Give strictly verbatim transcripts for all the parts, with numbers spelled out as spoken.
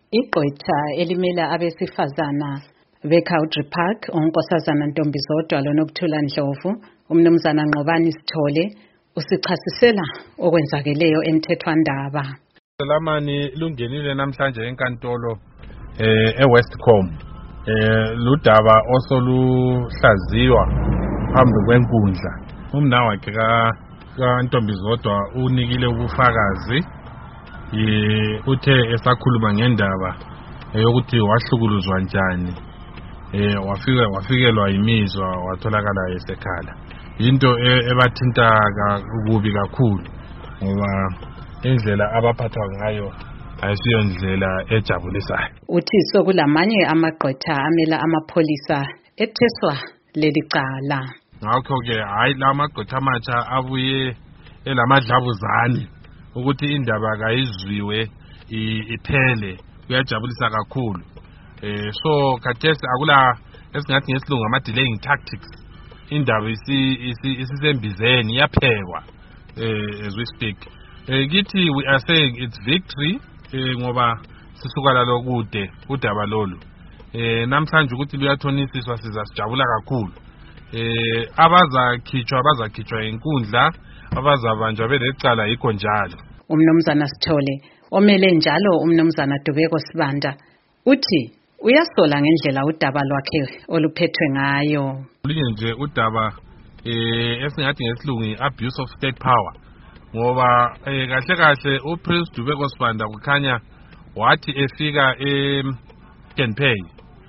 Igqwetha elimela abesifazana beCowdry Park uNkosazana Ntombizodwa loNokuthula Ndlovu, umnumzana Nqobani Sithole usichasisela okwenzakeleyo emthethwandaba. Lamani lungenile namhlanje enkantolo eh eWestcom eh ludaba osoluhlaziywa phambi kwenkundla. Umnawakhe ka kaNtombizodwa unikile ubufakazi eh uthe esakhuluma ngendaba eyokuthi wahlukuluzwa njani eh wafika wafikelwa imizwa watholakala esekhala. Into ebathinta kubi kakhulu ngoba indlela abaphathwa ngayo ayisiyo indlela ejabulisayo. Uthi sokulamanye amagqwetha amela amapholisa etheswa leli cala. Ngakho ke hayi lamagqwetha amatsha abuye elamadlabuzane ukuthi indaba kayizwiwe iphele kuyajabulisa kakhulu. Eh so khathesi akula esingathi ngesilungu ama delaying tactics. Indaba isi isisembizeni yaphekwa eh as we speak. Eh kithi we are saying it's victory eh ngoba sisuka lalokude udaba lolu. Eh namhlanje ukuthi luyathonisiswa sizasijabula kakhulu. Eh abazakhitshwa abazakhitshwa inkundla abazabanjwa belecala yikho njalo. Umnumzana Sithole omele njalo umnumzana Dubeko Sibanda uthi uyasola ngendlela udaba lwakhe oluphethwe ngayo. Linye nje udaba eh esingathi ngesilungu abuse of state power ngoba eh kahle kahle uPrince Dubeko Sibanda kukhanya wathi efika e Pick n Pay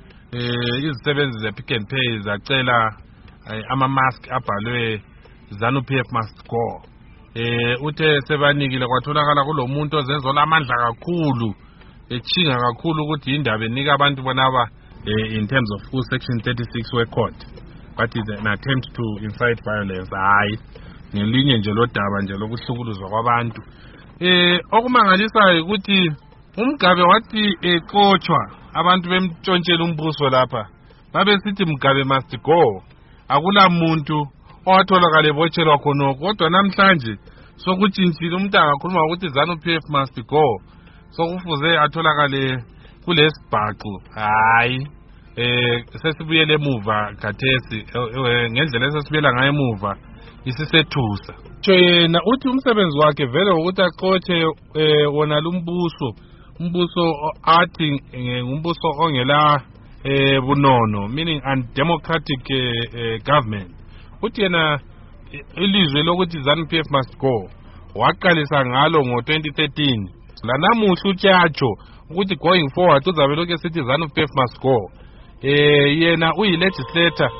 eh izisebenzi ze Pick n Pay zacela ama mask abhalwe ZANU-P F must go. Eh uthe sebanikile kwatholakala kulomuntu ozenzo lamandla kakhulu echinga kakhulu ukuthi indaba enika abantu bonaba in terms of section thirty-six we court, but it's an attempt to incite violence. Hayi ngelinye nje lodaba nje lokuhlukuluzwa kwabantu. Eh okumangalisayo ukuthi uMgabe wathi exochwa abantu bemtshontshela umbuso lapha babe sithi Mgabe must go. Akula muntu owatholakala ebotshelwa khonoko, kodwa namhlanje sokutshintshile umuntu angakhuluma ukuthi ZANU-P F must go sokufuze atholakale kulesibhaqo. Hayi eh sesibuyele emuva khathesi ngendlela esesibuyela ngayo emuva isisethusa. Yena uthi umsebenzi wakhe vele ukuthi aqothe wona lumbuso umbuso athi ngumbuso ongela eh bunono, meaning undemocratic eh, government. Uthi yena ilizwe lokuthi ZANU-P F must go waqalisa ngalo ngo twenty thirteen. Lanamuhla utshatsho ukuthi going forward uzabe lokho esithi ZANU-P F must go. Eh yena uyi legislator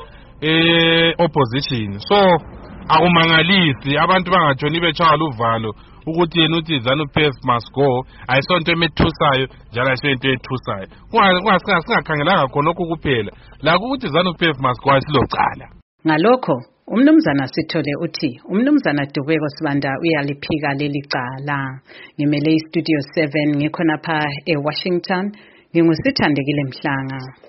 eh opposition. So akumangalisi abantu bangatshoni betshaya uvalo ukuthi yena uthi ZANU-P F must go ayisonto emethusayo njalo ayisonto ethusayo. Kungasinga singakhangelanga khonokho kuphela la ukuthi ZANU-P F must go asilocala. Ngalokho umnumzana Sithole uthi umnumzana Dubeko Sibanda uyaliphika leli cala. Ngimele iStudio seven ngikhona pha eWashington, ngingusithandekile Mhlanga.